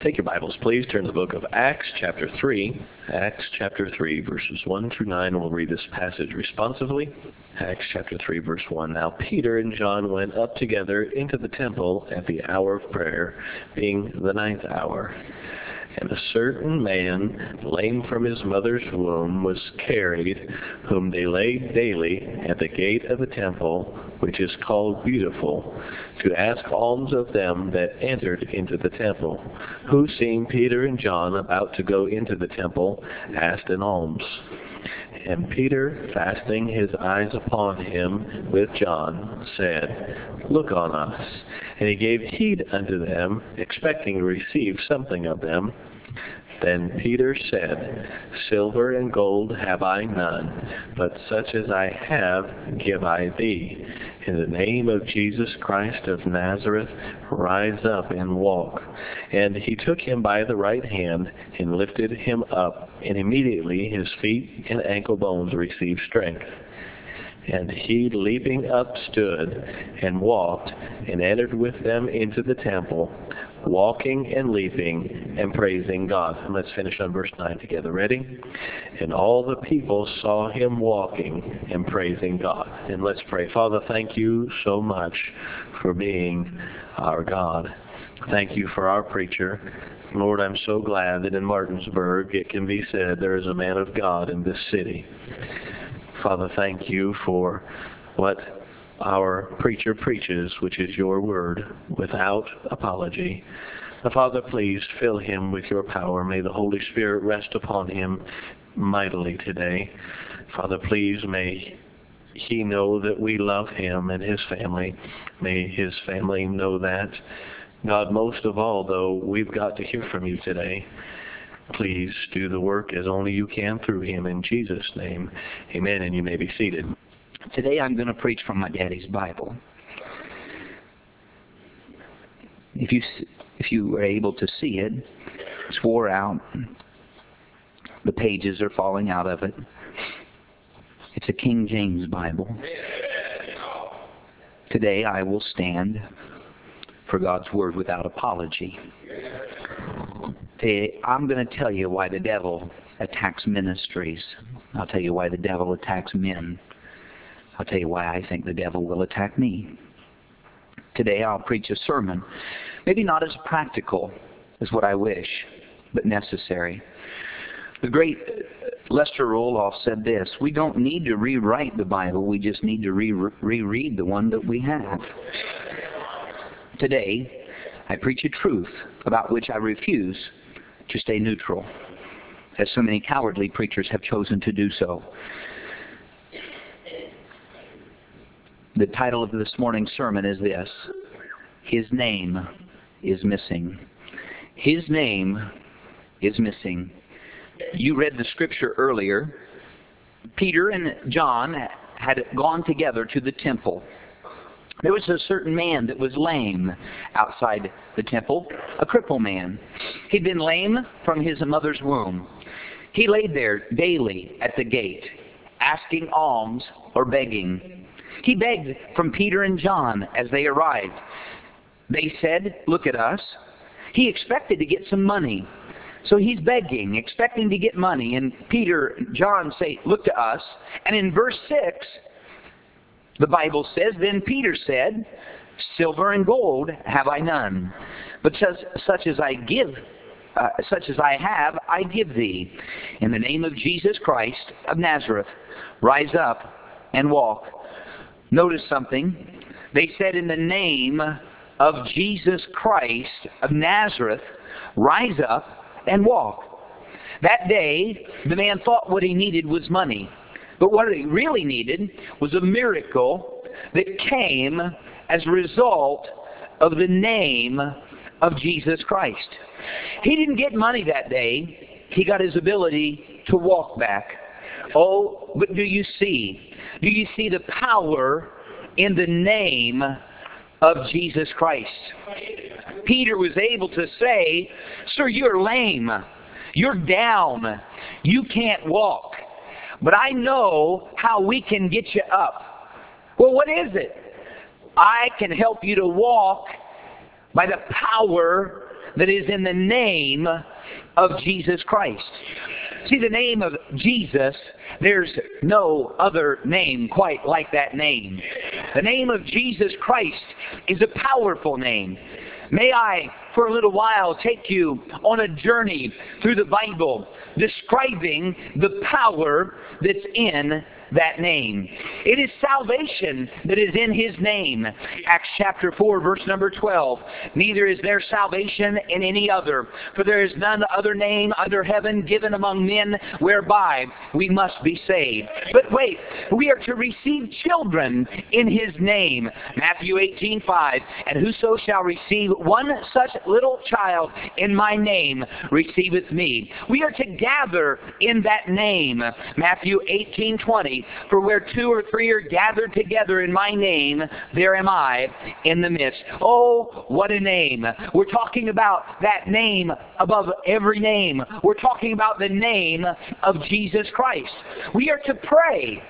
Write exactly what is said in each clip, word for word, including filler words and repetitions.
Take your Bibles, please. Turn to the book of Acts, chapter three. Acts, chapter three, verses one through nine. We'll read this passage responsively. Acts, chapter three, verse one. Now Peter and John went up together into the temple at the hour of prayer, being the ninth hour. And a certain man, lame from his mother's womb, was carried, whom they laid daily at the gate of the temple, which is called Beautiful, to ask alms of them that entered into the temple, who, seeing Peter and John about to go into the temple, asked an alms. And Peter, fastening his eyes upon him with John, said, Look on us. And he gave heed unto them, expecting to receive something of them. Then Peter said, Silver and gold have I none, but such as I have give I thee. In the name of Jesus Christ of Nazareth, rise up and walk. And he took him by the right hand and lifted him up, and immediately his feet and ankle bones received strength. And he, leaping up, stood and walked and entered with them into the temple, walking and leaping and praising God. And let's finish on verse nine together. Ready? And all the people saw him walking and praising God. And let's pray. Father, thank you so much for being our God. Thank you for our preacher. Lord, I'm so glad that in Martinsburg it can be said there is a man of God in this city. Father, thank you for what our preacher preaches, which is your word, without apology. Now, Father, please fill him with your power. May the Holy Spirit rest upon him mightily today. Father, please may he know that we love him and his family. May his family know that. God, most of all, though, we've got to hear from you today. Please do the work as only you can through him. In Jesus' name, amen, and you may be seated. Today I'm going to preach from my daddy's Bible. If you if you were able to see it, it's wore out. The pages are falling out of it. It's a King James Bible. Today I will stand for God's Word without apology. Today, I'm going to tell you why the devil attacks ministries. I'll tell you why the devil attacks men. I'll tell you why I think the devil will attack me. Today I'll preach a sermon, maybe not as practical as what I wish, but necessary. The great Lester Roloff said this, we don't need to rewrite the Bible, we just need to re- reread the one that we have. Today, I preach a truth about which I refuse to stay neutral, as so many cowardly preachers have chosen to do so. The title of this morning's sermon is this, His Name is Missing. His name is missing. You read the scripture earlier. Peter and John had gone together to the temple. There was a certain man that was lame outside the temple, a cripple man. He'd been lame from his mother's womb. He laid there daily at the gate, asking alms or begging. He begged from Peter and John as they arrived. They said, look at us. He expected to get some money. So he's begging, expecting to get money. And Peter and John say, look to us. And in verse six, the Bible says, then Peter said, silver and gold have I none, but such, such as I give, uh, such as I have, I give thee. In the name of Jesus Christ of Nazareth, rise up and walk. Notice something. They said, in the name of Jesus Christ of Nazareth, rise up and walk. That day, the man thought what he needed was money. But what he really needed was a miracle that came as a result of the name of Jesus Christ. He didn't get money that day. He got his ability to walk back. Oh, but do you see? Do you see the power in the name of Jesus Christ? Peter was able to say, sir, you're lame. You're down. You can't walk. But I know how we can get you up. Well, what is it? I can help you to walk by the power that is in the name of Jesus Christ. See, the name of Jesus, there's no other name quite like that name. The name of Jesus Christ is a powerful name. May I, for a little while, take you on a journey through the Bible, describing the power that's in that name. It is salvation that is in His name. Acts chapter four, verse number twelve. Neither is there salvation in any other, for there is none other name under heaven given among men whereby we must be saved. But wait, we are to receive children in His name. Matthew eighteen five. And whoso shall receive one such little child in my name receiveth me. We are to gather in that name. Matthew eighteen twenty. For where two or three are gathered together in my name, there am I in the midst. Oh, what a name. We're talking about that name above every name. We're talking about the name of Jesus Christ. We are to pray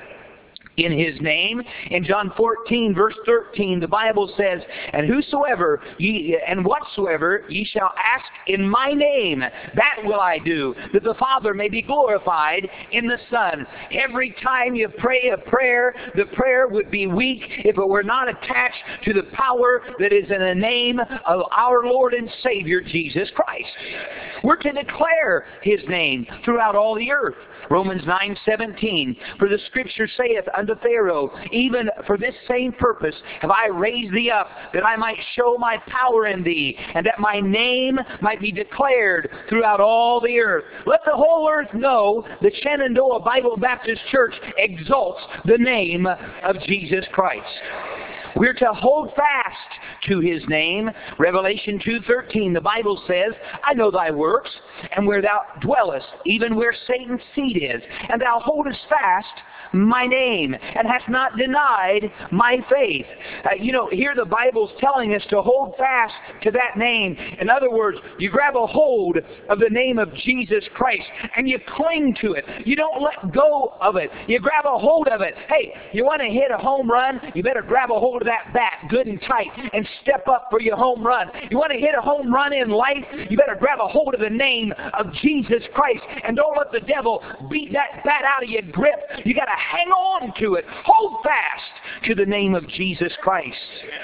in His name. In John fourteen, verse thirteen, the Bible says, And whosoever ye, and whatsoever ye shall ask in my name, that will I do, that the Father may be glorified in the Son. Every time you pray a prayer, the prayer would be weak if it were not attached to the power that is in the name of our Lord and Savior, Jesus Christ. We're to declare His name throughout all the earth. Romans nine seventeen, For the Scripture saith unto Pharaoh, Even for this same purpose have I raised thee up, that I might show my power in thee, and that my name might be declared throughout all the earth. Let the whole earth know that Shenandoah Bible Baptist Church exalts the name of Jesus Christ. We're to hold fast to His name. Revelation two thirteen, the Bible says, I know thy works, and where thou dwellest, even where Satan's seat is, and thou holdest fast my name, and hast not denied my faith. Uh, you know, here the Bible's telling us to hold fast to that name. In other words, you grab a hold of the name of Jesus Christ, and you cling to it. You don't let go of it. You grab a hold of it. Hey, you want to hit a home run? You better grab a hold of that bat good and tight and step up for your home run. You want to hit a home run in life? You better grab a hold of the name of Jesus Christ, and don't let the devil beat that bat out of your grip. You got to hang on to it. Hold fast to the name of Jesus Christ.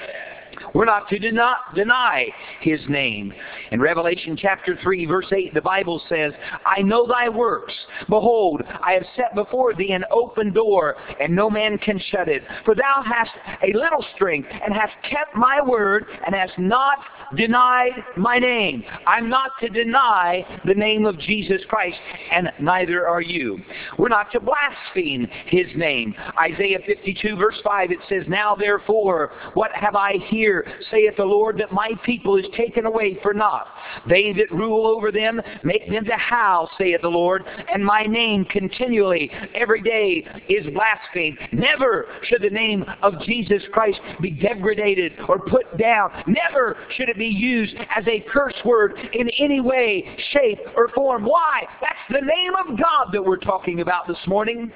We're not to deny, deny His name. In Revelation chapter three, verse eight, the Bible says, I know thy works. Behold, I have set before thee an open door, and no man can shut it. For thou hast a little strength, and hast kept my word, and hast not denied my name. I'm not to deny the name of Jesus Christ, and neither are you. We're not to blaspheme His name. Isaiah fifty-two, verse five, it says, Now therefore, what have I here, saith the Lord, that my people is taken away for naught. They that rule over them make them to howl, saith the Lord, and my name continually, every day, is blasphemed. Never should the name of Jesus Christ be degraded or put down. Never should it be used as a curse word in any way, shape, or form. Why? That's the name of God that we're talking about this morning.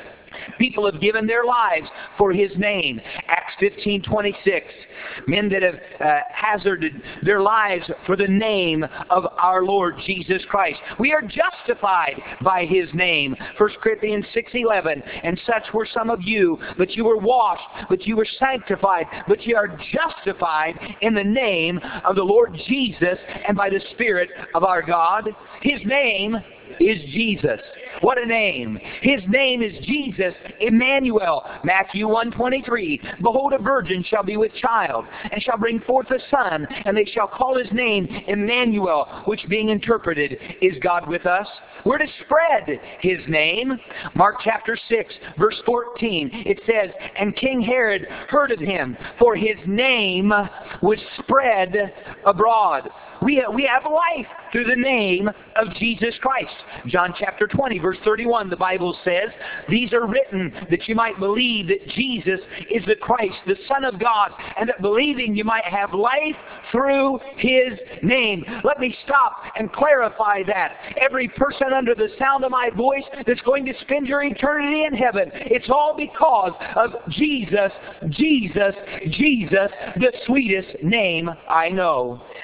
People have given their lives for His name. Acts fifteen twenty-six. Men that have uh, hazarded their lives for the name of our Lord Jesus Christ. We are justified by His name. First Corinthians six eleven. And such were some of you, but you were washed, but you were sanctified, but you are justified in the name of the Lord Jesus and by the Spirit of our God. His name is Jesus. What a name. His name is Jesus, Emmanuel. Matthew one twenty-three. Behold, a virgin shall be with child, and shall bring forth a son, and they shall call his name Emmanuel, which being interpreted is God with us. We're to spread His name. Mark chapter six, verse fourteen. It says, And King Herod heard of him, for his name was spread abroad. We have, we have life through the name of Jesus Christ. John chapter twenty, verse thirty-one, the Bible says, These are written that you might believe that Jesus is the Christ, the Son of God, and that believing you might have life through His name. Let me stop and clarify that. Every person under the sound of my voice that's going to spend your eternity in heaven, it's all because of Jesus, Jesus, Jesus, the sweetest name I know.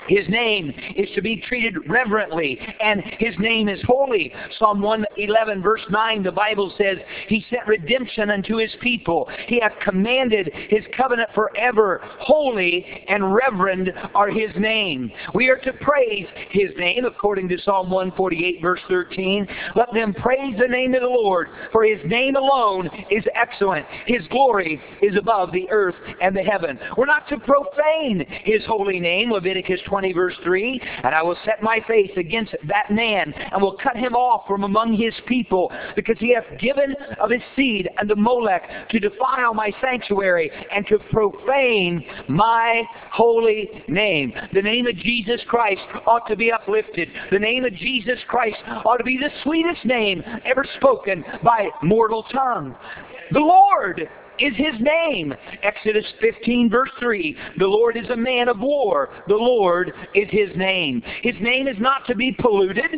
His name is to be treated reverently, and His name is holy. Psalm one eleven verse nine, the Bible says, He sent redemption unto His people. He hath commanded His covenant forever. Holy and reverend are His name. We are to praise His name according to Psalm one forty-eight verse thirteen. Let them praise the name of the Lord, for His name alone is excellent. His glory is above the earth and the heaven. We're not to profane His holy name, Leviticus twenty verse three. And I will set my face against that man, and will cut him off from among his people, because he hath given of his seed unto Molech to defile my sanctuary, and to profane my holy name. The name of Jesus Christ ought to be uplifted. The name of Jesus Christ ought to be the sweetest name ever spoken by mortal tongue. The Lord is His name. Exodus fifteen verse three. The Lord is a man of war. The Lord is His name. His name is not to be polluted.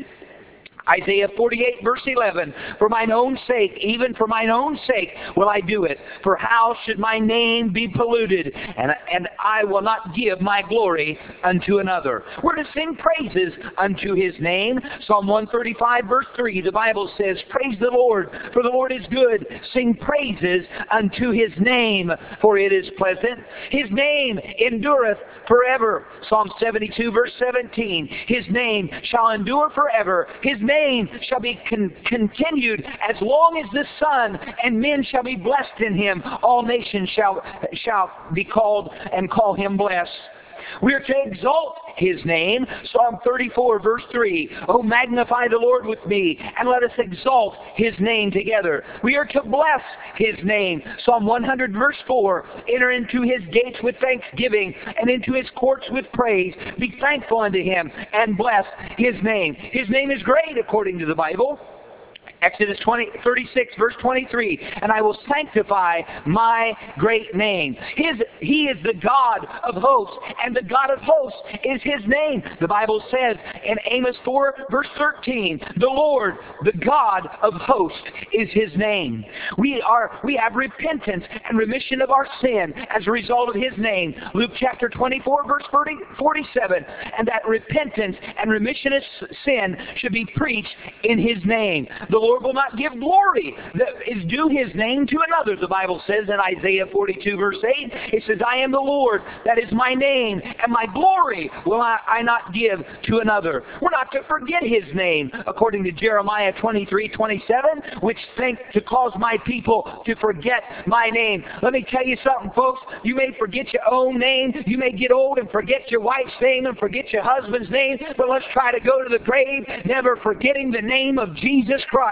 Isaiah forty-eight verse eleven, for mine own sake, even for mine own sake, will I do it. For how should my name be polluted? And, and I will not give my glory unto another. We're to sing praises unto His name. Psalm one thirty-five verse three, the Bible says, praise the Lord, for the Lord is good. Sing praises unto His name, for it is pleasant. His name endureth forever. Psalm seventy-two verse seventeen, His name shall endure forever. His name shall be con- continued as long as the sun, and men shall be blessed in Him. All nations shall, shall be called and call Him blessed. We are to exalt His name. Psalm thirty-four verse three. Oh, magnify the Lord with me, and let us exalt His name together. We are to bless His name. Psalm one hundred verse four. Enter into His gates with thanksgiving, and into His courts with praise. Be thankful unto Him, and bless His name. His name is great according to the Bible. Exodus twenty, thirty-six, verse twenty-three, and I will sanctify my great name. His, he is the God of hosts, and the God of hosts is His name. The Bible says in Amos four, verse thirteen, the Lord, the God of hosts, is His name. We are we have repentance and remission of our sin as a result of His name. Luke chapter twenty-four, verse forty-seven, and that repentance and remission of sin should be preached in His name. The Lord will not give glory that is due His name to another. The Bible says in Isaiah forty-two verse eight, it says, I am the Lord, that is my name, and my glory will I, I not give to another. We're not to forget His name, according to Jeremiah twenty-three twenty-seven, which think to cause my people to forget my name. Let me tell you something, folks. You may forget your own name. You may get old and forget your wife's name and forget your husband's name, but let's try to go to the grave never forgetting the name of Jesus Christ.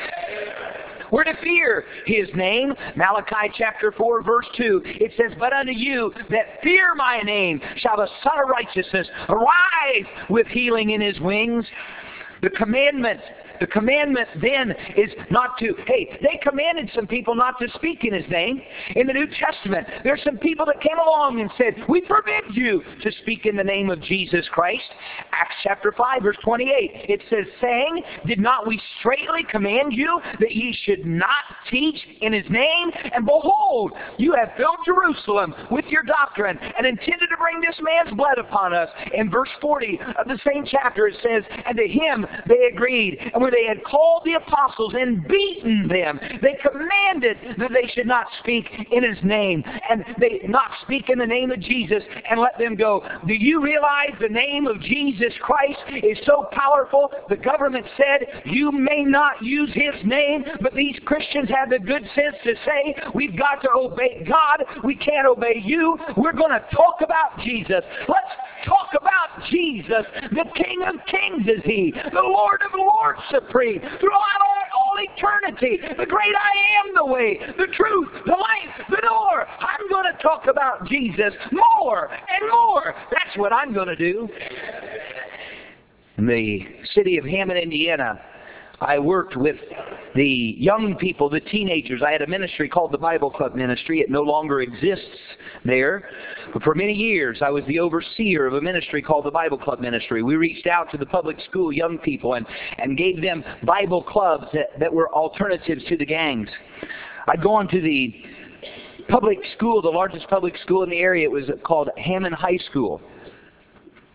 We're to fear His name. Malachi chapter four verse two, it says, but unto you that fear my name shall the Son of Righteousness arise with healing in His wings. The commandment The commandment then is not to, hey, they commanded some people not to speak in His name. In the New Testament, there's some people that came along and said, we forbid you to speak in the name of Jesus Christ. Acts chapter five, verse twenty-eight, it says, saying, did not we straightly command you that ye should not teach in His name? And behold, you have filled Jerusalem with your doctrine, and intended to bring this man's blood upon us. In verse forty of the same chapter, it says, and to him they agreed. And when they had called the apostles and beaten them, they commanded that they should not speak in His name, and they not speak in the name of Jesus, and let them go. Do you realize the name of Jesus Christ is so powerful? The government said you may not use His name, but these Christians have the good sense to say we've got to obey God. We can't obey you. We're going to talk about Jesus. Let's talk about Jesus. The King of Kings is He. The Lord of Lords supreme. Throughout all, all eternity, the great I am, the way, the truth, the life, the door. I'm going to talk about Jesus more and more. That's what I'm going to do. In the city of Hammond, Indiana, I worked with the young people, the teenagers. I had a ministry called the Bible Club Ministry. It no longer exists there. But for many years, I was the overseer of a ministry called the Bible Club Ministry. We reached out to the public school young people and, and gave them Bible clubs that, that were alternatives to the gangs. I'd go on to the public school, the largest public school in the area. It was called Hammond High School.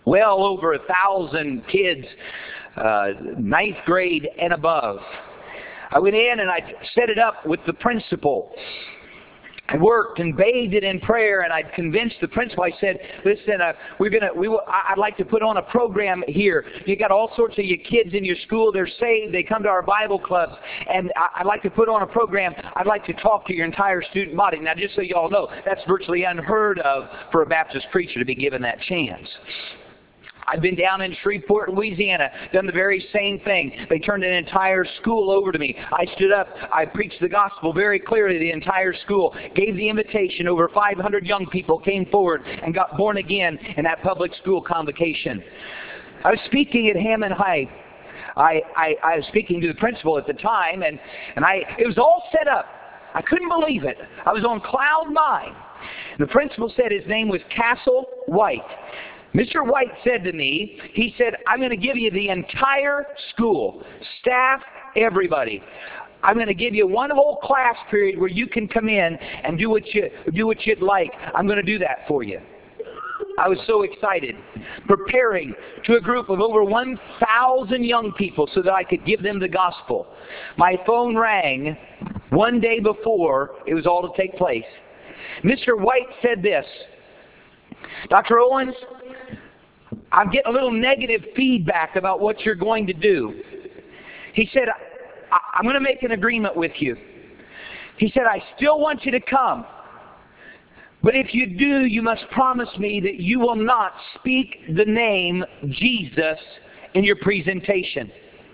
well over a thousand kids, uh, ninth grade and above. I went in and I set it up with the principal. I worked and bathed it in prayer, and I'd convinced the principal. I said, "Listen, uh, we're gonna. We will, I'd like to put on a program here. You got all sorts of your kids in your school. They're saved. They come to our Bible clubs, and I'd like to put on a program. I'd like to talk to your entire student body." Now, just so you all know, that's virtually unheard of for a Baptist preacher to be given that chance. I've been down in Shreveport, Louisiana, done the very same thing. They turned an entire school over to me. I stood up, I preached the gospel very clearly to the entire school, gave the invitation. Over five hundred young people came forward and got born again in that public school convocation. I was speaking at Hammond High. I, I, I was speaking to the principal at the time, and, and I it was all set up. I couldn't believe it. I was on cloud nine. And the principal said his name was Castle White. Mister White said to me, he said, "I'm going to give you the entire school, staff, everybody. I'm going to give you one whole class period where you can come in and do what you do what you'd like. I'm going to do that for you." I was so excited, preparing to a group of over one thousand young people so that I could give them the gospel. My phone rang one day before it was all to take place. Mister White said this, "Doctor Owens, I'm getting a little negative feedback about what you're going to do." He said, I, I'm going to make an agreement with you. He said, "I still want you to come. But if you do, you must promise me that you will not speak the name Jesus in your presentation."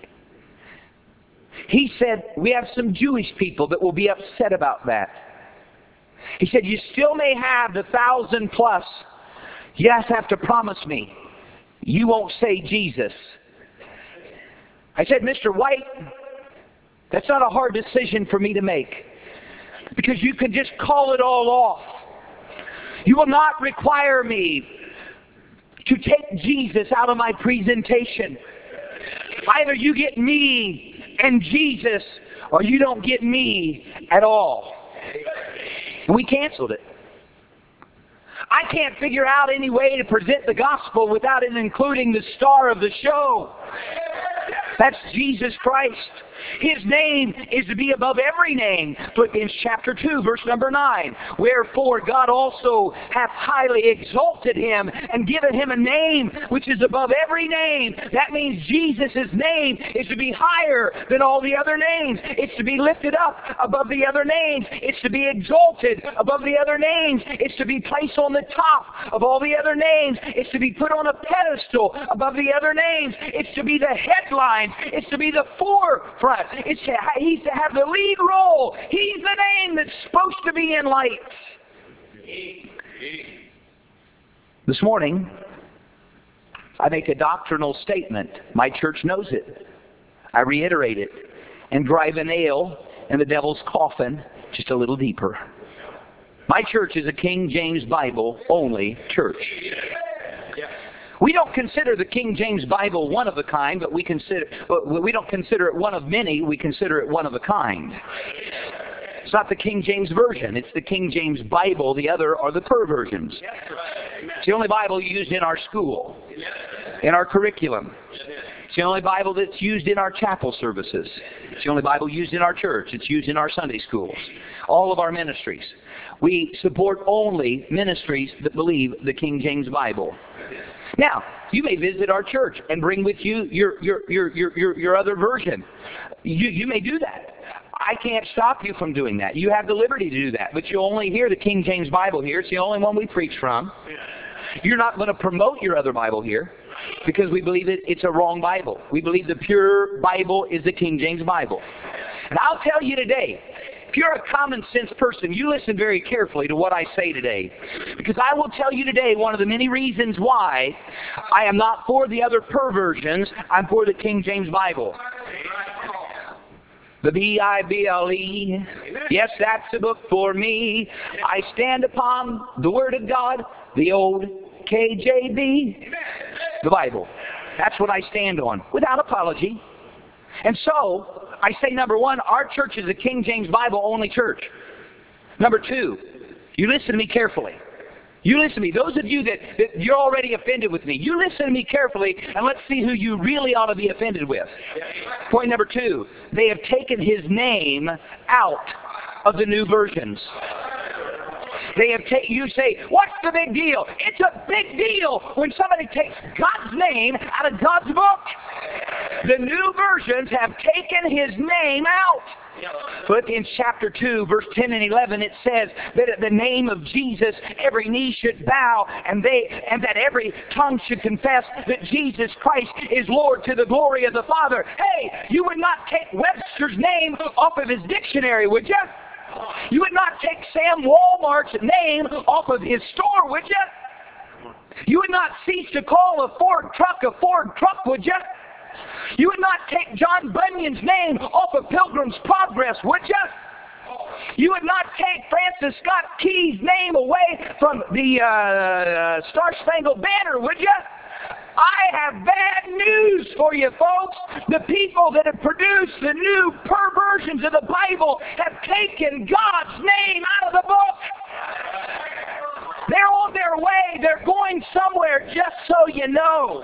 He said, "We have some Jewish people that will be upset about that." He said, "You still may have the thousand plus. You just have to promise me you won't say Jesus." I said, "Mister White, that's not a hard decision for me to make, because you can just call it all off. You will not require me to take Jesus out of my presentation. Either you get me and Jesus, or you don't get me at all." And we canceled it. I can't figure out any way to present the gospel without it including the star of the show. That's Jesus Christ. His name is to be above every name. Philippians chapter two, verse number nine. "Wherefore God also hath highly exalted him and given him a name which is above every name." That means Jesus' name is to be higher than all the other names. It's to be lifted up above the other names. It's to be exalted above the other names. It's to be placed on the top of all the other names. It's to be put on a pedestal above the other names. It's to be the headline. It's to be the forefront. It's to, he's to have the lead role. He's the name that's supposed to be in lights. This morning, I make a doctrinal statement. My church knows it. I reiterate it and drive a nail in the devil's coffin just a little deeper. My church is a King James Bible only church. We don't consider the King James Bible one of a kind, but we consider we don't consider it one of many. We consider it one of a kind. It's not the King James Version. It's the King James Bible. The other are the perversions. It's the only Bible used in our school, in our curriculum. It's the only Bible that's used in our chapel services. It's the only Bible used in our church. It's used in our Sunday schools. All of our ministries. We support only ministries that believe the King James Bible. Now, you may visit our church and bring with you your your your your your, your other version. You you may do that. I can't stop you from doing that. You have the liberty to do that, but you only hear the King James Bible here. It's the only one we preach from. You're not going to promote your other Bible here because we believe it, it's a wrong Bible. We believe the pure Bible is the King James Bible. And I'll tell you today, if you're a common sense person, you listen very carefully to what I say today. Because I will tell you today one of the many reasons why I am not for the other perversions. I'm for the King James Bible. The B I B L E. Yes, that's a book for me. I stand upon the Word of God, the old K J V, the Bible. That's what I stand on, without apology. And so, I say, number one, our church is a King James Bible only church. Number two, you listen to me carefully. You listen to me. Those of you that, that you're already offended with me, you listen to me carefully, and let's see who you really ought to be offended with. Point number two, they have taken his name out of the new versions. They have taken, you say, what's the big deal? It's a big deal when somebody takes God's name out of God's book. The new versions have taken his name out. Philippians chapter two, verse ten and eleven, it says that at the name of Jesus, every knee should bow, and they and that every tongue should confess that Jesus Christ is Lord, to the glory of the Father. Hey, you would not take Webster's name off of his dictionary, would you? You would not take Sam Walmart's name off of his store, would you? You would not cease to call a Ford truck a Ford truck, would you? You would not take John Bunyan's name off of Pilgrim's Progress, would you? You would not take Francis Scott Key's name away from the uh, Star Spangled Banner, would you? I have bad news for you, folks. The people that have produced the new perversions of the Bible have taken God's name out of the book. They're on their way. They're going somewhere, just so you know.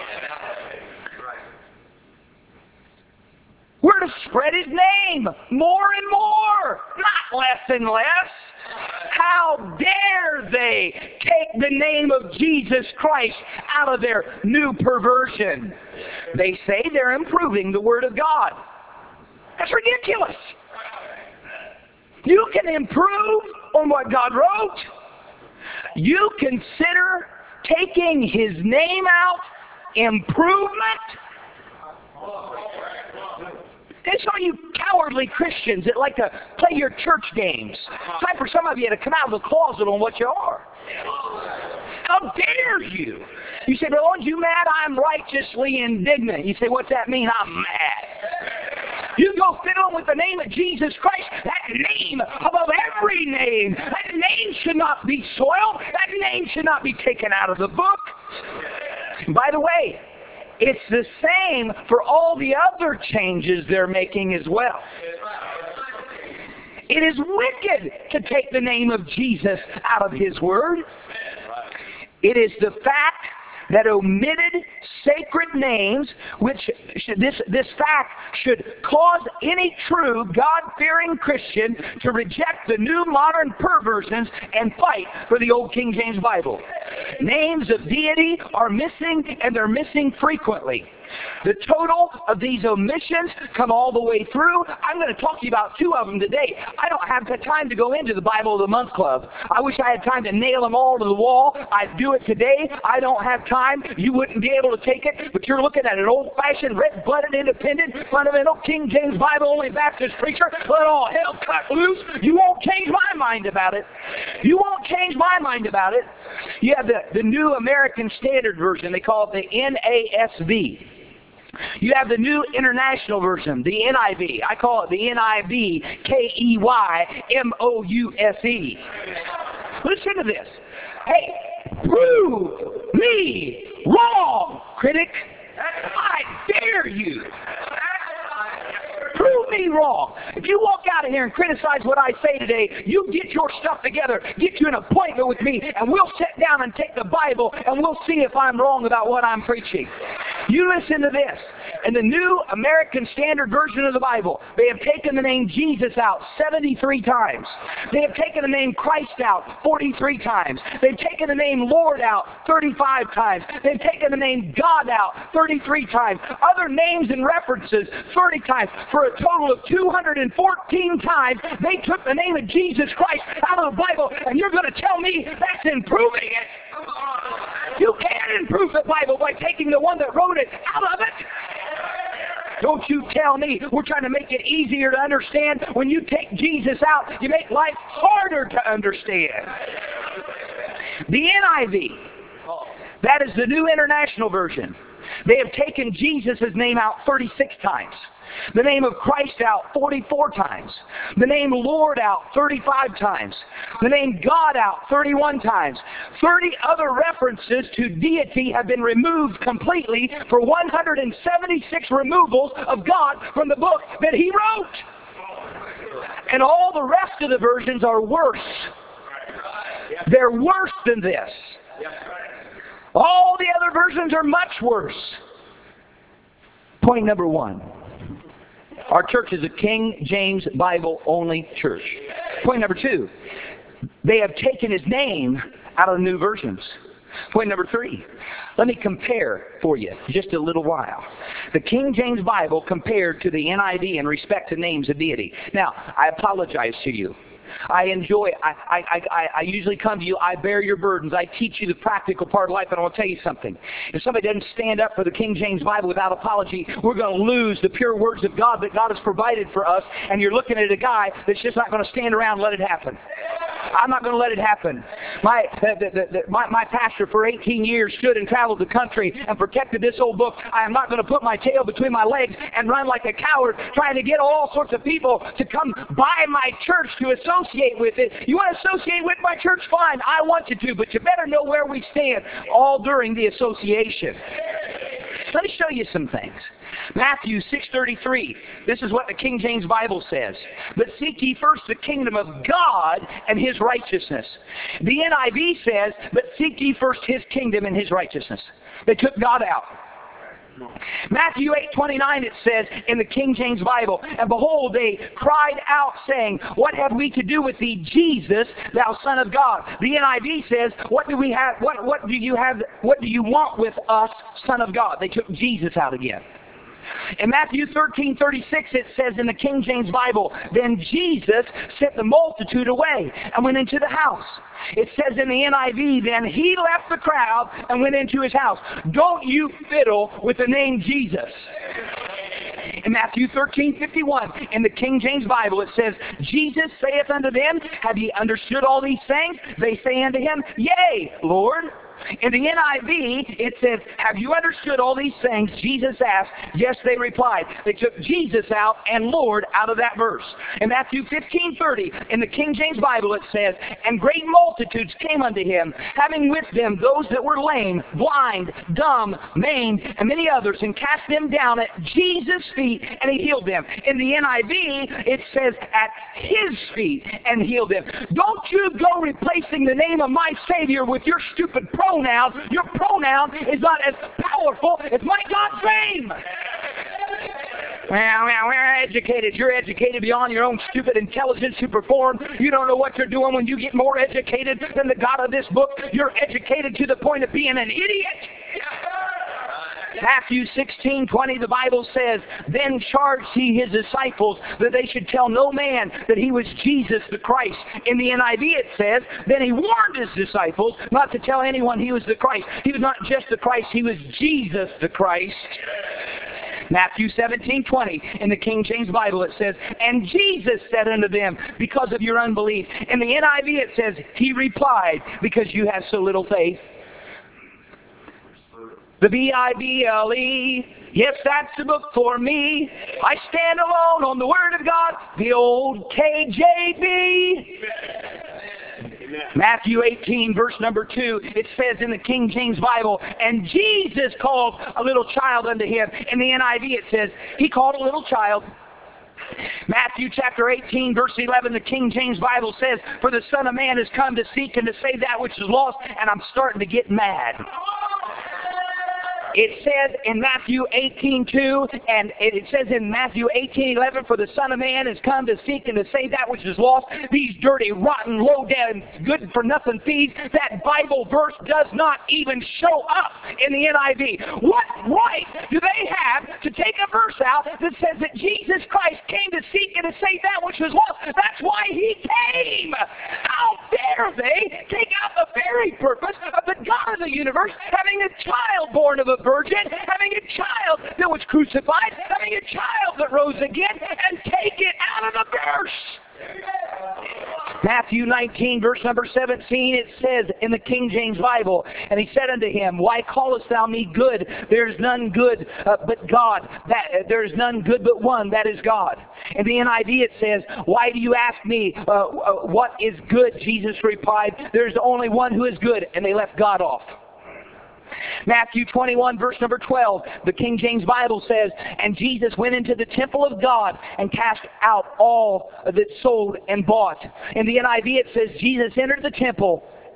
We're to spread his name more and more, not less and less. How dare they take the name of Jesus Christ out of their new perversion? They say they're improving the Word of God. That's ridiculous. You can improve on what God wrote. You consider taking his name out improvement? It's all you cowardly Christians that like to play your church games. It's time for some of you to come out of the closet on what you are. How dare you? You say, well, aren't you mad? I'm righteously indignant. You say, what's that mean? I'm mad. You go fiddling with the name of Jesus Christ, that name above every name. That name should not be soiled. That name should not be taken out of the book. By the way, it's the same for all the other changes they're making as well. It is wicked to take the name of Jesus out of his word. It is the fact that omitted sacred names, which should, this, this fact should cause any true God-fearing Christian to reject the new modern perversions and fight for the old King James Bible. Names of deity are missing, and they're missing frequently. The total of these omissions come all the way through. I'm going to talk to you about two of them today. I don't have the time to go into the Bible of the Month Club. I wish I had time to nail them all to the wall. I'd do it today. I don't have time. You wouldn't be able to take it, but you're looking at an old-fashioned, red-blooded, independent, fundamental, King James Bible-only Baptist preacher. Let all hell cut loose. You won't change my mind about it. You won't change my mind about it. You have the, the New American Standard Version. They call it the N A S B. You have the New International Version, the N I V. I call it the N I V, K E Y M O U S E. Listen to this. Hey, prove me wrong, critic. I dare you. Prove me wrong. If you walk out of here and criticize what I say today, you get your stuff together, get you an appointment with me, and we'll sit down and take the Bible, and we'll see if I'm wrong about what I'm preaching. You listen to this. In the New American Standard Version of the Bible, they have taken the name Jesus out seventy-three times. They have taken the name Christ out forty-three times. They've taken the name Lord out thirty-five times. They've taken the name God out thirty-three times. Other names and references thirty times. For a total of two hundred fourteen times, they took the name of Jesus Christ out of the Bible, and you're going to tell me that's improving it? You can't improve the Bible by taking the one that wrote it out of it. Don't you tell me we're trying to make it easier to understand. When you take Jesus out, you make life harder to understand. The N I V, that is the New International Version. They have taken Jesus' name out thirty-six times. The name of Christ out forty-four times. The name Lord out thirty-five times. The name God out thirty-one times. thirty other references to deity have been removed completely for one hundred seventy-six removals of God from the book that he wrote. And all the rest of the versions are worse. They're worse than this. All the other versions are much worse. Point number one. Our church is a King James Bible only church. Point number two. They have taken his name out of the new versions. Point number three. Let me compare for you just a little while. The King James Bible compared to the N I V in respect to names of deity. Now, I apologize to you. I enjoy, I, I, I, I usually come to you, I bear your burdens, I teach you the practical part of life, and I want to tell you something. If somebody doesn't stand up for the King James Bible without apology, we're going to lose the pure words of God that God has provided for us, and you're looking at a guy that's just not going to stand around and let it happen. I'm not going to let it happen. My, the, the, the, my, my pastor for eighteen years stood and traveled the country and protected this old book. I am not going to put my tail between my legs and run like a coward trying to get all sorts of people to come by my church to associate with it. You want to associate with my church? Fine, I want you to, but you better know where we stand all during the association. Let me show you some things. Matthew six thirty-three. This is what the King James Bible says. But seek ye first the kingdom of God and his righteousness. The N I V says, but seek ye first his kingdom and his righteousness. They took God out. Matthew eight twenty-nine, it says in the King James Bible, and behold, they cried out, saying, what have we to do with thee, Jesus, thou Son of God? The N I V says, what do we have? What what do you have? What do you want with us, Son of God? They took Jesus out again. In Matthew thirteen thirty-six, it says in the King James Bible, then Jesus sent the multitude away and went into the house. It says in the N I V, then he left the crowd and went into his house. Don't you fiddle with the name Jesus. In Matthew thirteen fifty-one, in the King James Bible, it says, Jesus saith unto them, have ye understood all these things? They say unto him, yea, Lord. In the N I V, it says, have you understood all these things? Jesus asked. Yes, they replied. They took Jesus out and Lord out of that verse. In Matthew fifteen thirty, in the King James Bible, it says, and great multitudes came unto him, having with them those that were lame, blind, dumb, maimed, and many others, and cast them down at Jesus' feet, and he healed them. In the N I V, it says, at his feet, and healed them. Don't you go replacing the name of my Savior with your stupid pronoun. Your pronoun is not as powerful as my God's name. Well, well, we're educated. You're educated beyond your own stupid intelligence to perform. You don't know what you're doing when you get more educated than the God of this book. You're educated to the point of being an idiot. Matthew sixteen twenty, the Bible says, then charged he his disciples that they should tell no man that he was Jesus the Christ. In the N I V it says, then he warned his disciples not to tell anyone he was the Christ. He was not just the Christ, he was Jesus the Christ. Matthew seventeen twenty, in the King James Bible it says, and Jesus said unto them, because of your unbelief. In the N I V it says, he replied, because you have so little faith. The B I B L E, yes, that's the book for me. I stand alone on the Word of God, the old K J B. Amen. Matthew eighteen, verse number two, it says in the King James Bible, and Jesus called a little child unto him. In the N I V it says, he called a little child. Matthew chapter eighteen, verse eleven, the King James Bible says, for the Son of Man has come to seek and to save that which is lost, and I'm starting to get mad. It says in Matthew eighteen two, and it says in Matthew eighteen eleven, for the Son of Man has come to seek and to save that which is lost. These dirty, rotten, low-down, good-for-nothing thieves, that Bible verse does not even show up in the N I V. What right do they have to take a verse out that says that Jesus Christ came to seek and to save that which was lost? That's why he came. How dare they take out the very purpose of the God of the universe having a child born of a virgin, having a child that was crucified, having a child that rose again, and take it out of the verse. Matthew nineteen, verse number seventeen, it says in the King James Bible, and he said unto him, why callest thou me good? There is none good uh, but God. That uh, there is none good but one, that is God. In the N I V it says, why do you ask me uh, uh, what is good? Jesus replied, there is only one who is good, and they left God off. Matthew twenty-one, verse number twelve, the King James Bible says, and Jesus went into the temple of God and cast out all that sold and bought. In the N I V it says, Jesus entered the temple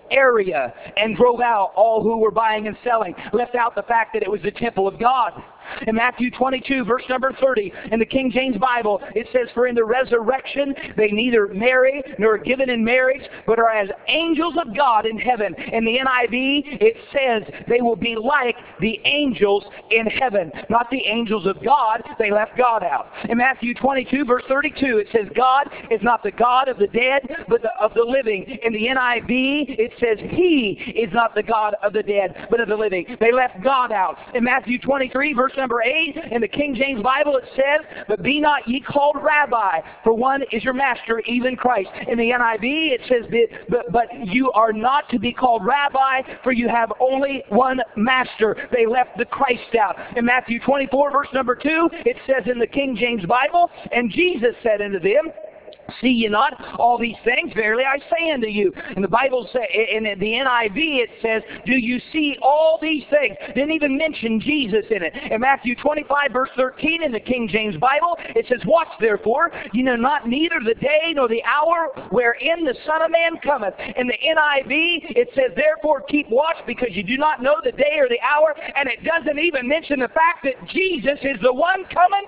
area and drove out all who were buying and selling, left out the fact that it was the temple of God. In Matthew twenty-two, verse number thirty, in the King James Bible, it says, "For in the resurrection they neither marry nor are given in marriage, but are as angels of God in heaven." In the N I V, it says they will be like the angels in heaven. Not the angels of God. They left God out. In Matthew twenty-two, verse thirty-two, it says, "God is not the God of the dead, but the, of the living." In the N I V, it says, "He is not the God of the dead, but of the living." They left God out. In Matthew twenty-three, verse number eight, in the King James Bible, it says, "But be not ye called rabbi, for one is your master, even Christ." In the N I V, it says, but, but you are not to be called rabbi, for you have only one master. They left the Christ out. In Matthew twenty-four, verse number two, it says in the King James Bible, "And Jesus said unto them, See ye not all these things? Verily I say unto you." And the Bible says, in the N I V, it says, "Do you see all these things?" Didn't even mention Jesus in it. In Matthew twenty-five, verse thirteen, in the King James Bible, it says, "Watch therefore, you know not neither the day nor the hour wherein the Son of Man cometh." In the N I V, it says, "Therefore keep watch, because you do not know the day or the hour." And it doesn't even mention the fact that Jesus is the one coming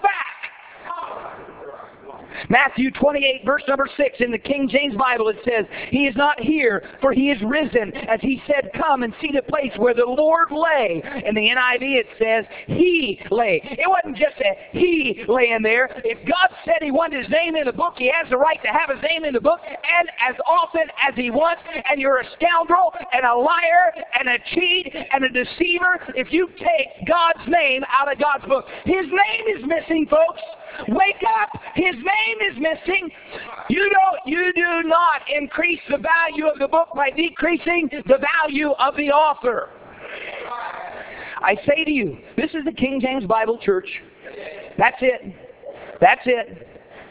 back. Matthew twenty-eight, verse number six, in the King James Bible, it says, "He is not here, for he is risen, as he said, come and see the place where the Lord lay." In the N I V, it says, "He lay." It wasn't just a he laying there. If God said he wanted his name in the book, he has the right to have his name in the book, and as often as he wants. And you're a scoundrel and a liar and a cheat and a deceiver if you take God's name out of God's book. His name is missing, folks. Wake up! His name is missing. You don't, you do not increase the value of the book by decreasing the value of the author. I say to you, this is the King James Bible Church. That's it. That's it.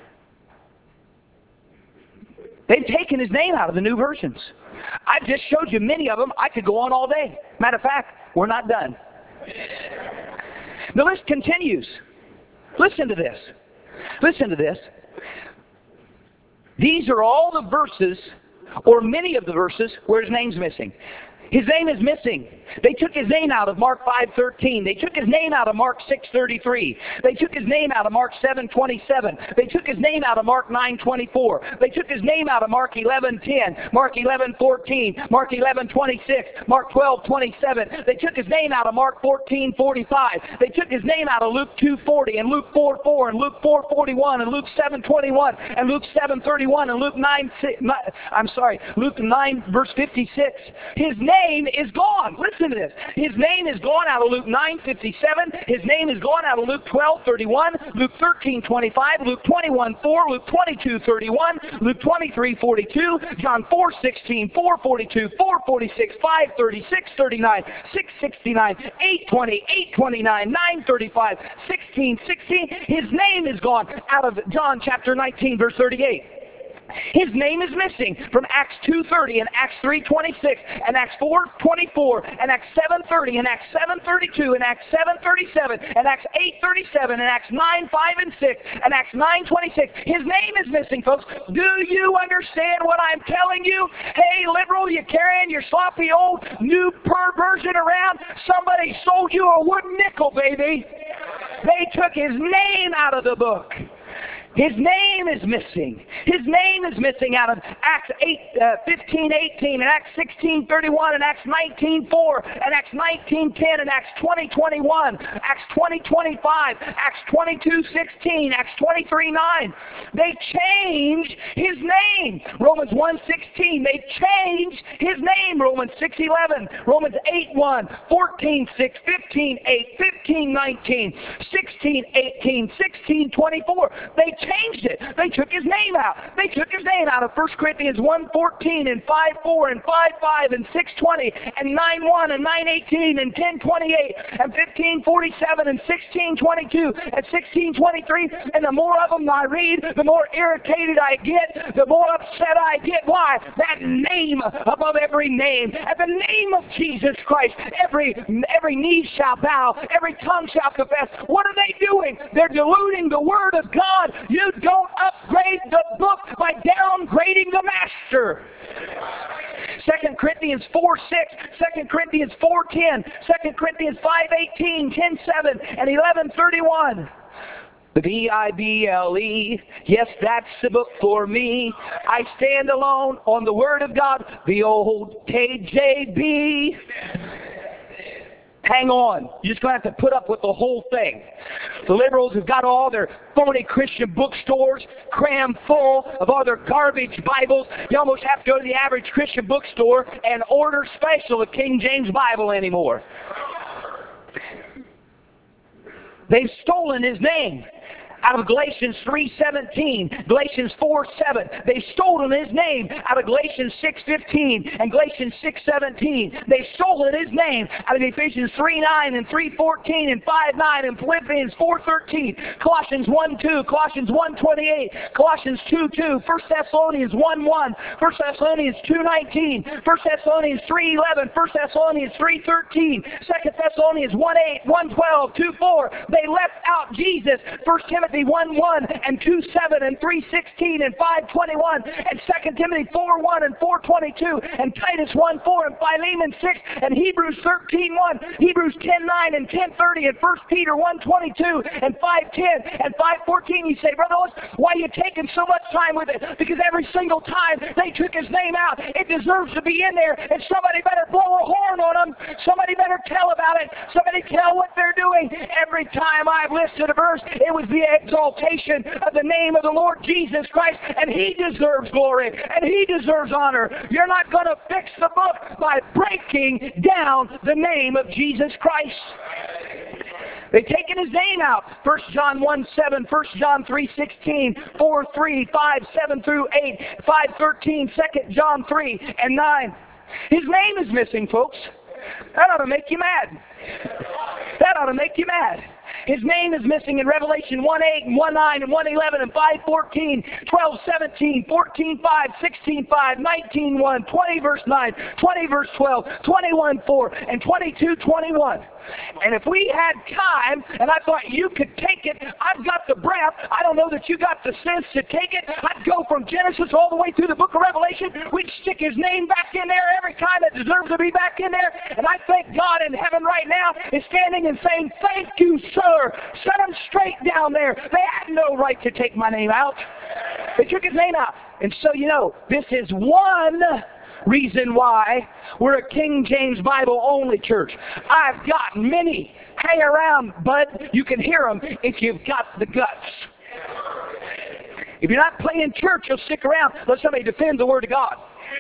They've taken his name out of the new versions. I've just showed you many of them. I could go on all day. Matter of fact, we're not done. The list continues. Listen to this. Listen to this. These are all the verses, or many of the verses, where his name's missing. His name is missing. They took his name out of Mark five thirteen. They took his name out of Mark six thirty-three. They took his name out of Mark seven twenty-seven. They took his name out of Mark nine twenty-four. They took his name out of Mark eleven ten, Mark eleven fourteen, Mark eleven twenty-six, Mark twelve twenty-seven. They took his name out of Mark fourteen forty-five. They took his name out of Luke two forty and Luke four four and Luke four forty-one and Luke seven twenty-one and Luke seven thirty-one and Luke nine, I'm sorry, Luke nine verse fifty-six. His name is gone. Listen to this. His name is gone out of Luke nine fifty-seven. His name is gone out of Luke twelve thirty-one, Luke thirteen twenty-five, Luke twenty-one four, Luke twenty-two thirty-one, Luke twenty-three forty-two, John four sixteen, four forty-two, four forty-six, five thirty-six thirty-nine, six sixty-nine, eight twenty, eight twenty-nine, nine thirty-five, sixteen sixteen. His name is gone out of John chapter nineteen verse thirty-eight. His name is missing from Acts two thirty and Acts three twenty-six and Acts four twenty-four and Acts seven thirty and Acts seven thirty-two and Acts seven thirty-seven and Acts eight thirty-seven and Acts nine five and six and Acts nine twenty-six. His name is missing, folks. Do you understand what I'm telling you? Hey, liberal, you carrying your sloppy old new perversion around? Somebody sold you a wooden nickel, baby. They took his name out of the book. His name is missing. His name is missing out of Acts eight, uh, fifteen eighteen and Acts sixteen thirty-one and Acts nineteen four and Acts nineteen ten and Acts twenty twenty-one, Acts twenty twenty-five, Acts twenty-two sixteen, Acts twenty-three nine. They changed his name. Romans one sixteen. They changed his name. Romans six eleven, Romans eight one, fourteen six, fifteen eight, fifteen nineteen, sixteen eighteen, sixteen twenty-four. They changed it. They took his name out. They took his name out of First Corinthians one fourteen and five four and five five and six twenty and nine one and nine eighteen and ten twenty-eight and fifteen forty-seven and sixteen twenty-two and sixteen twenty-three. And the more of them I read, the more irritated I get, the more upset I get. Why? That name above every name. At the name of Jesus Christ, every, every knee shall bow, every tongue shall confess. What are they doing? They're diluting the Word of God. You don't upgrade the book by downgrading the master. Second Corinthians four six, Second Corinthians four ten, Second Corinthians five eighteen, ten seven, and eleven thirty-one. The B I B L E, yes, that's the book for me. I stand alone on the Word of God, the old K J B. Hang on. You're just going to have to put up with the whole thing. The liberals have got all their phony Christian bookstores crammed full of all their garbage Bibles. You almost have to go to the average Christian bookstore and order special a King James Bible anymore. They've stolen his name out of Galatians three seventeen, Galatians four seven. They've stolen his name out of Galatians six fifteen and Galatians six seventeen. They've stolen his name out of Ephesians three nine and three fourteen and five nine and Philippians four thirteen, Colossians one two, Colossians one twenty-eight, Colossians two two, First Thessalonians one one, First Thessalonians two nineteen, First Thessalonians three eleven, First Thessalonians three thirteen, Second Thessalonians one eight, one twelve, two four. They left out Jesus. First Timothy one one and two seven and three sixteen and five twenty-one and Second Timothy four one and four twenty-two and Titus one four and Philemon six and Hebrews thirteen one, Hebrews ten nine and ten thirty and First Peter one twenty-two and five ten and five fourteen. You say, Brother Owens, why are you taking so much time with it? Because every single time they took his name out, it deserves to be in there, and somebody better blow a horn on them. Somebody better tell about it. Somebody tell what they're doing. Every time I've listed a verse, it was the exaltation of the name of the Lord Jesus Christ, and he deserves glory, and he deserves honor. You're not going to fix the book by breaking down the name of Jesus Christ. They've taken his name out. First John one seven, First John three sixteen, four three, five seven through eight, five thirteen, Second John three and nine. His name is missing, folks. That ought to make you mad. That ought to make you mad. His name is missing in Revelation one eight and one nine and one eleven and five fourteen, twelve seventeen, fourteen five, sixteen five, nineteen one, twenty verse nine, twenty verse twelve, twenty-one four, and twenty-two twenty-one. And if we had time, and I thought you could take it, I've got the breath, I don't know that you got the sense to take it, I'd go from Genesis all the way through the book of Revelation, we'd stick his name back in there every time that deserves to be back in there, and I think God in heaven right now is standing and saying, thank you, sir, set him straight down there. They had no right to take my name out. They took his name out. And so, you know, this is one reason why we're a King James Bible only church. I've got many. Hang around, bud. You can hear them if you've got the guts. If you're not playing church, you'll stick around. Let somebody defend the Word of God.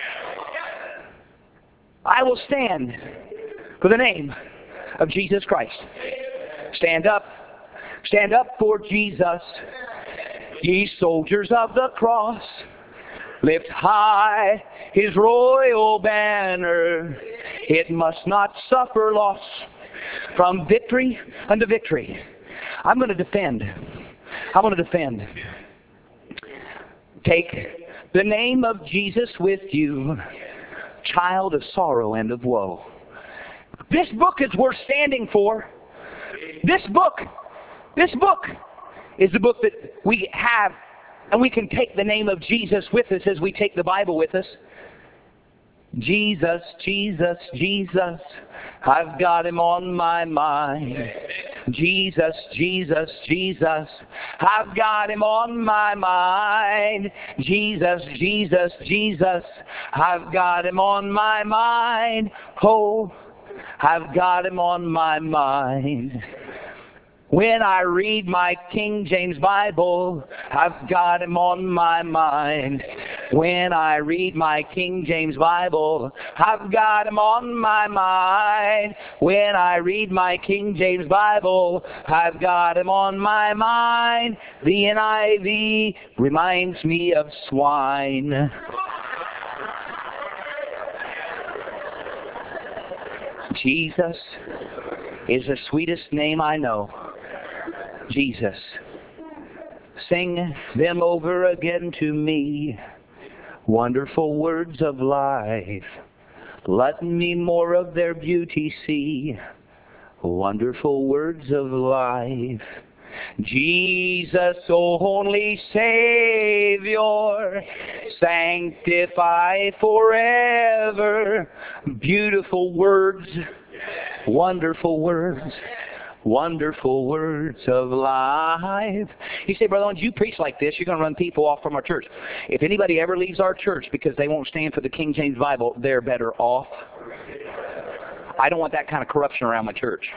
I will stand for the name of Jesus Christ. Stand up. Stand up for Jesus, ye soldiers of the cross. Lift high his royal banner. It must not suffer loss. From victory unto victory. I'm going to defend. I'm going to defend. Take the name of Jesus with you, child of sorrow and of woe. This book is worth standing for. This book, this book is the book that we have, and we can take the name of Jesus with us as we take the Bible with us. Jesus, Jesus, Jesus, I've got him on my mind. Jesus, Jesus, Jesus, I've got him on my mind. Jesus, Jesus, Jesus, I've got him on my mind. Oh, I've got him on my mind. When I read my King James Bible, I've got him on my mind. When I read my King James Bible, I've got him on my mind. When I read my King James Bible, I've got him on my mind. The N I V reminds me of swine. Jesus is the sweetest name I know. Jesus. Sing them over again to me. Wonderful words of life. Let me more of their beauty see. Wonderful words of life. Jesus, only Savior, sanctify forever. Beautiful words, wonderful words, wonderful words of life. You say, Brother Owens, you preach like this, you're going to run people off from our church. If anybody ever leaves our church because they won't stand for the King James Bible, they're better off. I don't want that kind of corruption around my church.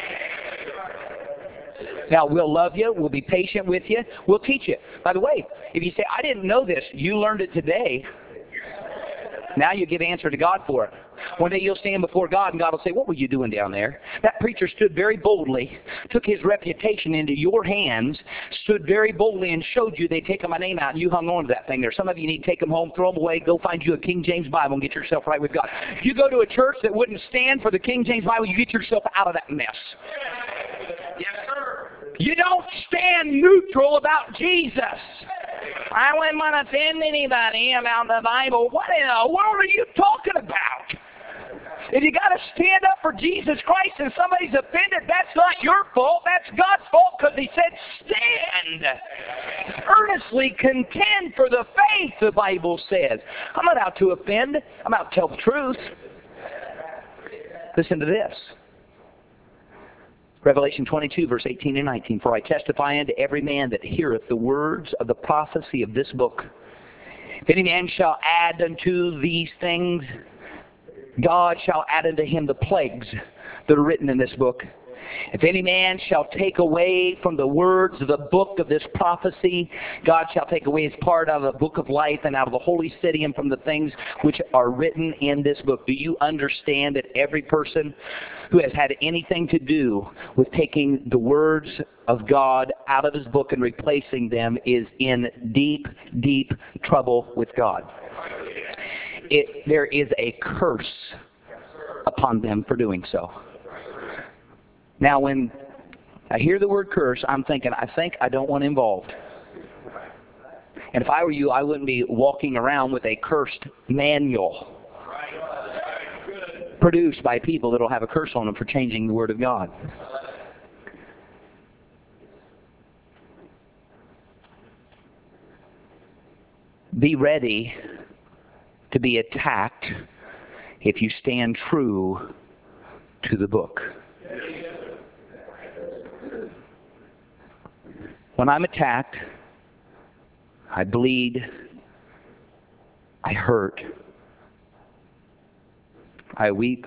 Now, we'll love you. We'll be patient with you. We'll teach you. By the way, if you say, I didn't know this, you learned it today. Now you give answer to God for it. One day you'll stand before God and God will say, what were you doing down there? That preacher stood very boldly, took his reputation into your hands, stood very boldly and showed you they'd taken my name out and you hung on to that thing there. Some of you need to take them home, throw them away, go find you a King James Bible and get yourself right with God. If you go to a church that wouldn't stand for the King James Bible, you get yourself out of that mess. Yes, sir. You don't stand neutral about Jesus. I wouldn't want to offend anybody about the Bible. What in the world are you talking about? If you got to stand up for Jesus Christ and somebody's offended, that's not your fault. That's God's fault because He said stand. Earnestly contend for the faith, the Bible says. I'm not out to offend. I'm out to tell the truth. Listen to this. Revelation twenty-two, verse eighteen and nineteen. For I testify unto every man that heareth the words of the prophecy of this book. If any man shall add unto these things, God shall add unto him the plagues that are written in this book. If any man shall take away from the words of the book of this prophecy, God shall take away his part out of the book of life and out of the holy city and from the things which are written in this book. Do you understand that every person who has had anything to do with taking the words of God out of his book and replacing them is in deep, deep trouble with God? It, there is a curse upon them for doing so. Now, when I hear the word curse, I'm thinking, I think I don't want involved. And if I were you, I wouldn't be walking around with a cursed manual produced by people that will have a curse on them for changing the Word of God. Be ready to be attacked if you stand true to the book. When I'm attacked, I bleed, I hurt, I weep,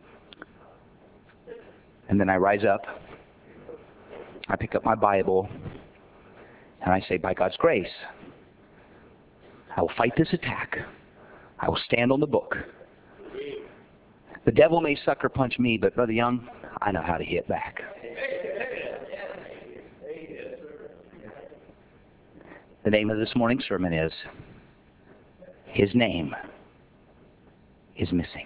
and then I rise up, I pick up my Bible, and I say, by God's grace, I will fight this attack. I will stand on the book. The devil may sucker punch me, but Brother Young, I know how to hit back. The name of this morning's sermon is, His Name is Missing.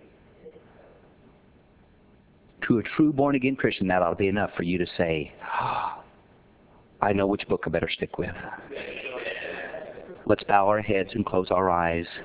To a true born-again Christian, that ought to be enough for you to say, oh, I know which book I better stick with. Let's bow our heads and close our eyes.